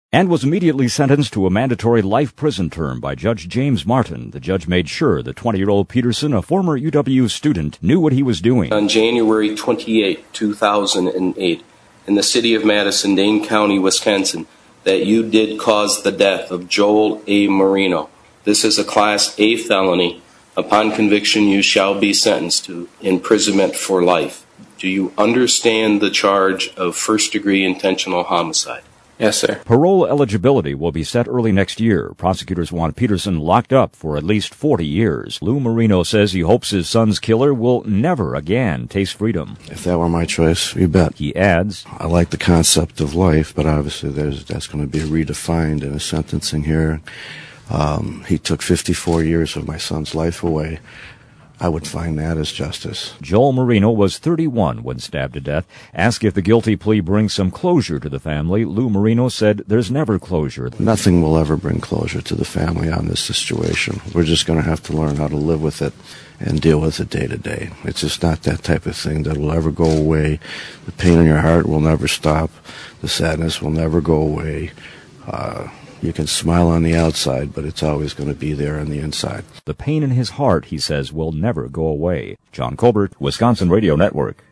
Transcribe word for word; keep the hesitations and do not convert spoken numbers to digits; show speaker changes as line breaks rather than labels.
and was immediately sentenced to a mandatory life prison term by Judge James Martin. The judge made sure the twenty-year-old Peterson, a former U W student, knew what he was doing.
On January twenty-eighth, two thousand eight, in the city of Madison, Dane County, Wisconsin, that you did cause the death of Joel A. Marino. This is a Class A felony. Upon conviction, you shall be sentenced to imprisonment for life. Do you understand the charge of first-degree intentional homicide?
Yes, sir.
Parole eligibility will be set early next year. Prosecutors want Peterson locked up for at least forty years. Lou Marino says he hopes his son's killer will never again taste freedom.
If that were my choice, you bet.
He adds,
I like the concept of life, but obviously there's, that's going to be redefined in a sentencing here. Um, he took fifty-four years of my son's life away. I would find that as justice.
Joel Marino was thirty-one when stabbed to death. Asked if the guilty plea brings some closure to the family, Lou Marino said there's never closure.
Nothing will ever bring closure to the family on this situation. We're just going to have to learn how to live with it and deal with it day to day. It's just not that type of thing that will ever go away. The pain in your heart will never stop. The sadness will never go away. Uh, You can smile on the outside, but it's always going to be there on the inside.
The pain in his heart, he says, will never go away. John Colbert, Wisconsin Radio Network.